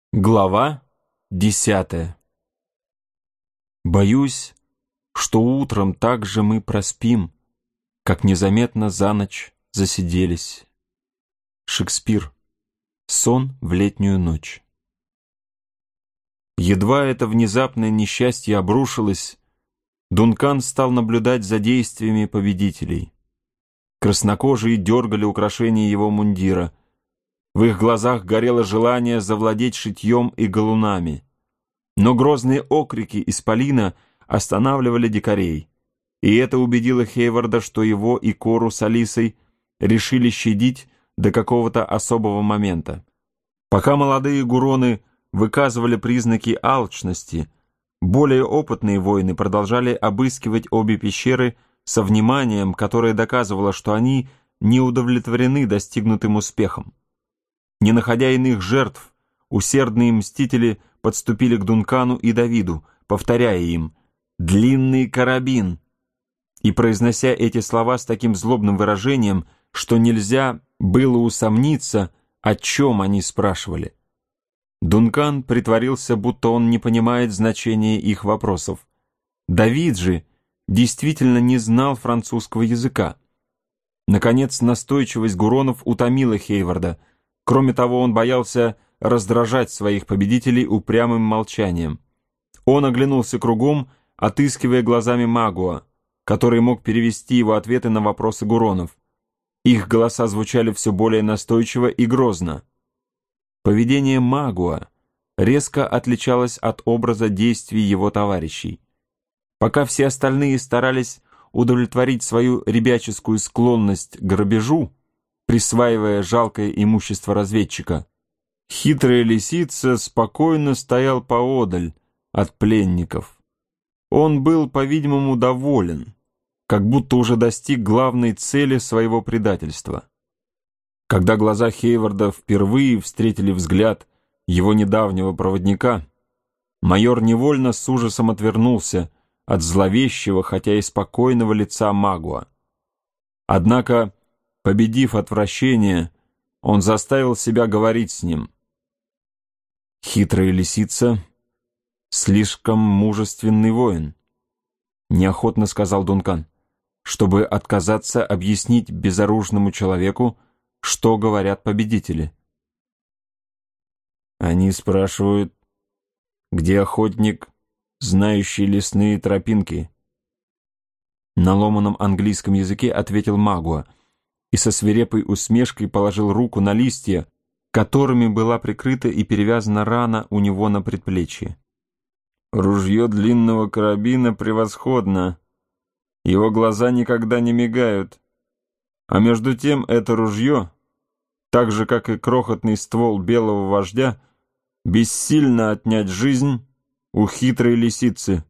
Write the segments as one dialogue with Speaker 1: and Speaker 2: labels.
Speaker 1: Глава 10. Боюсь, что утром так же мы проспим, как незаметно за ночь засиделись. Шекспир. Сон в летнюю ночь. Едва это внезапное несчастье обрушилось, Дункан стал наблюдать за действиями победителей. Краснокожие дергали украшения его мундира. В их глазах горело желание завладеть шитьем и галунами. Но грозные окрики исполина останавливали дикарей, и это убедило Хейварда, что его и Кору с Алисой решили щадить до какого-то особого момента. Пока молодые гуроны выказывали признаки алчности, более опытные воины продолжали обыскивать обе пещеры со вниманием, которое доказывало, что они не удовлетворены достигнутым успехом. Не находя иных жертв, усердные мстители подступили к Дункану и Давиду, повторяя им «длинный карабин» и произнося эти слова с таким злобным выражением, что нельзя было усомниться, о чем они спрашивали. Дункан притворился, будто он не понимает значения их вопросов. Давид же действительно не знал французского языка. Наконец, настойчивость гуронов утомила Хейварда. Кроме того, он боялся раздражать своих победителей упрямым молчанием. Он оглянулся кругом, отыскивая глазами Магуа, который мог перевести его ответы на вопросы гуронов. Их голоса звучали все более настойчиво и грозно. Поведение Магуа резко отличалось от образа действий его товарищей. Пока все остальные старались удовлетворить свою ребяческую склонность к грабежу, присваивая жалкое имущество разведчика, хитрая лисица спокойно стоял поодаль от пленников. Он был, по-видимому, доволен, как будто уже достиг главной цели своего предательства. Когда глаза Хейварда впервые встретили взгляд его недавнего проводника, майор невольно с ужасом отвернулся от зловещего, хотя и спокойного лица Магуа. Однако, победив отвращение, он заставил себя говорить с ним. «Хитрая лисица — слишком мужественный воин», — неохотно сказал Дункан, чтобы отказаться объяснить безоружному человеку, что говорят победители. Они спрашивают, где охотник, знающий лесные тропинки. На ломаном английском языке ответил Магуа и со свирепой усмешкой положил руку на листья, которыми была прикрыта и перевязана рана у него на предплечье. Ружье длинного карабина превосходно. Его глаза никогда не мигают. А между тем это ружье, так же, как и крохотный ствол белого вождя, бессильно отнять жизнь у хитрой лисицы.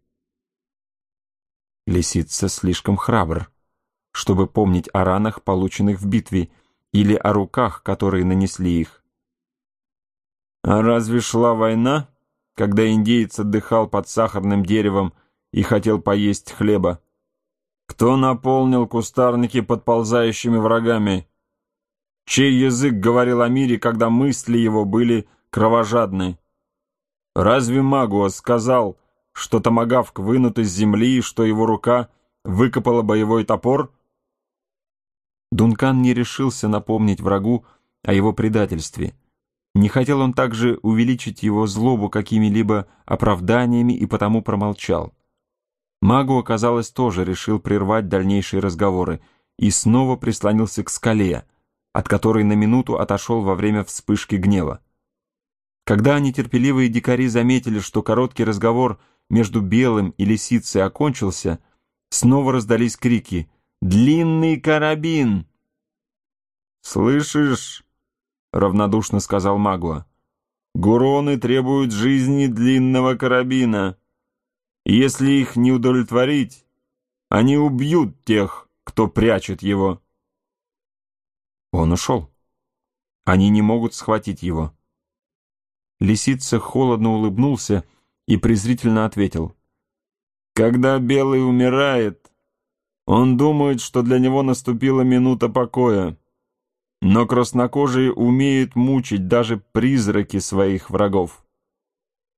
Speaker 1: Лисица слишком храбр, чтобы помнить о ранах, полученных в битве, или о руках, которые нанесли их. А разве шла война, когда индеец отдыхал под сахарным деревом и хотел поесть хлеба? Кто наполнил кустарники подползающими врагами? Чей язык говорил о мире, когда мысли его были кровожадны? Разве Магуа сказал, что томагавк вынут из земли и что его рука выкопала боевой топор? Дункан не решился напомнить врагу о его предательстве. Не хотел он также увеличить его злобу какими-либо оправданиями и потому промолчал. Магуа, казалось, тоже решил прервать дальнейшие разговоры и снова прислонился к скале, от которой на минуту отошел во время вспышки гнева. Когда нетерпеливые дикари заметили, что короткий разговор между Белым и Лисицей окончился, снова раздались крики «Длинный карабин!» «Слышишь?» — равнодушно сказал Магуа. «Гуроны требуют жизни длинного карабина. Если их не удовлетворить, они убьют тех, кто прячет его». Он ушел. Они не могут схватить его. Лисица холодно улыбнулся и презрительно ответил: «Когда Белый умирает, он думает, что для него наступила минута покоя. Но краснокожие умеют мучить даже призраки своих врагов.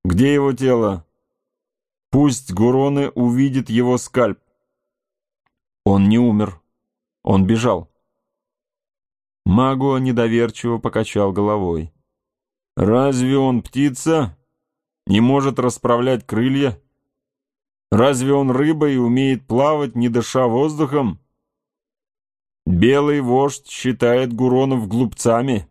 Speaker 1: Где его тело? Пусть Гуроны увидит его скальп. Он не умер. Он бежал. Магуа недоверчиво покачал головой. Разве он птица? Не может расправлять крылья? Разве он рыба и умеет плавать, не дыша воздухом? Белый вождь считает Гуронов глупцами.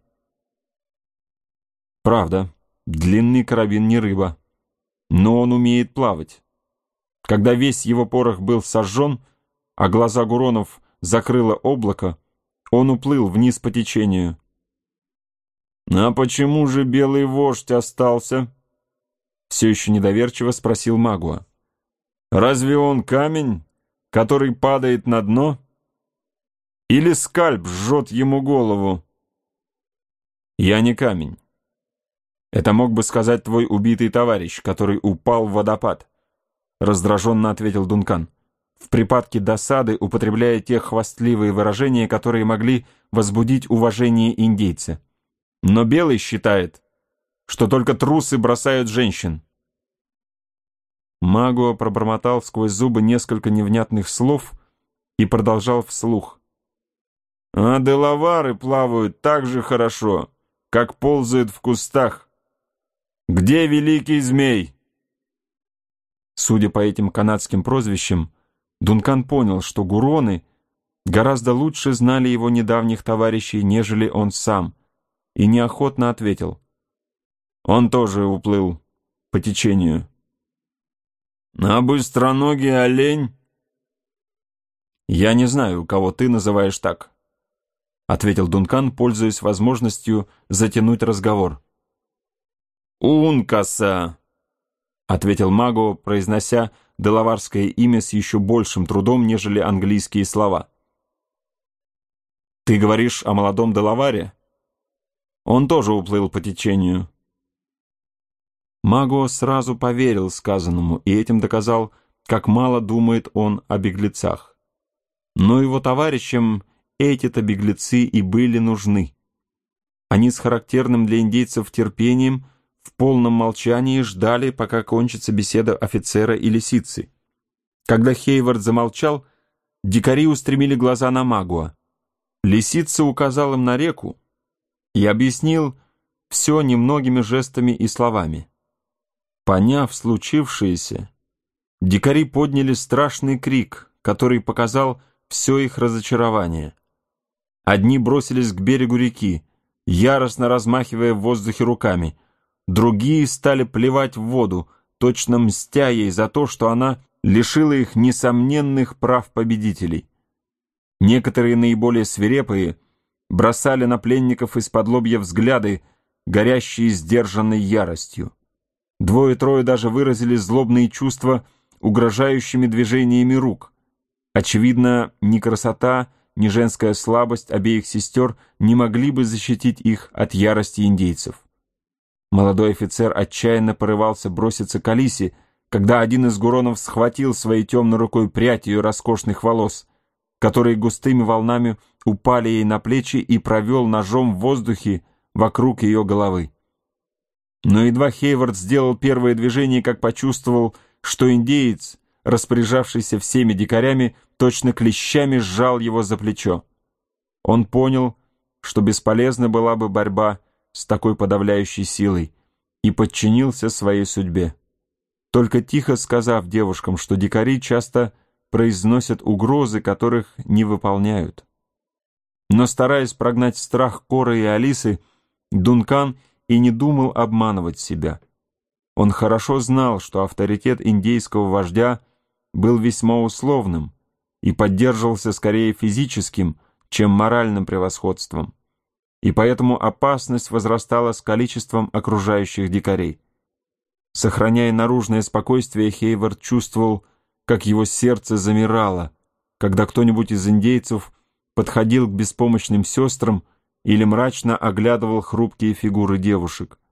Speaker 1: Правда, длинный карабин не рыба, но он умеет плавать. Когда весь его порох был сожжен, а глаза Гуронов закрыло облако, он уплыл вниз по течению. «А почему же белый вождь остался?» Все еще недоверчиво спросил Магуа. «Разве он камень, который падает на дно? Или скальп жжет ему голову?» «Я не камень. Это мог бы сказать твой убитый товарищ, который упал в водопад», раздраженно ответил Дункан, в припадке досады употребляя те хвастливые выражения, которые могли возбудить уважение индейца. «Но Белый считает, что только трусы бросают женщин». Магуа пробормотал сквозь зубы несколько невнятных слов и продолжал вслух. «А делавары плавают так же хорошо, как ползают в кустах. Где великий змей?» Судя по этим канадским прозвищам, Дункан понял, что Гуроны гораздо лучше знали его недавних товарищей, нежели он сам, и неохотно ответил. «Он тоже уплыл по течению». «А быстроногий олень?» «Я не знаю, кого ты называешь так», — ответил Дункан, пользуясь возможностью затянуть разговор. «Ункаса», — ответил Магуа, произнося делаварское имя с еще большим трудом, нежели английские слова. «Ты говоришь о молодом делаваре? Он тоже уплыл по течению». Магуа сразу поверил сказанному и этим доказал, как мало думает он о беглецах. Но его товарищам эти-то беглецы и были нужны. Они с характерным для индейцев терпением в полном молчании ждали, пока кончится беседа офицера и лисицы. Когда Хейвард замолчал, дикари устремили глаза на Магуа. Лисица указал им на реку и объяснил все немногими жестами и словами. Поняв случившееся, дикари подняли страшный крик, который показал все их разочарование. Одни бросились к берегу реки, яростно размахивая в воздухе руками, другие стали плевать в воду, точно мстя ей за то, что она лишила их несомненных прав победителей. Некоторые наиболее свирепые бросали на пленников из-под лобья взгляды, горящие сдержанной яростью. Двое-трое даже выразили злобные чувства угрожающими движениями рук. Очевидно, ни красота, ни женская слабость обеих сестер не могли бы защитить их от ярости индейцев. Молодой офицер отчаянно порывался броситься к Алисе, когда один из Гуронов схватил своей темной рукой прядь ее роскошных волос, которые густыми волнами упали ей на плечи, и провел ножом в воздухе вокруг ее головы. Но едва Хейвард сделал первое движение, как почувствовал, что индеец, распоряжавшийся всеми дикарями, точно клещами сжал его за плечо. Он понял, что бесполезна была бы борьба с такой подавляющей силой, и подчинился своей судьбе. Только тихо сказав девушкам, что дикари часто произносят угрозы, которых не выполняют. Но стараясь прогнать страх Коры и Алисы, Дункан и не думал обманывать себя. Он хорошо знал, что авторитет индейского вождя был весьма условным и поддерживался скорее физическим, чем моральным превосходством, и поэтому опасность возрастала с количеством окружающих дикарей. Сохраняя наружное спокойствие, Хейвард чувствовал, как его сердце замирало, когда кто-нибудь из индейцев подходил к беспомощным сестрам или мрачно оглядывал хрупкие фигуры девушек.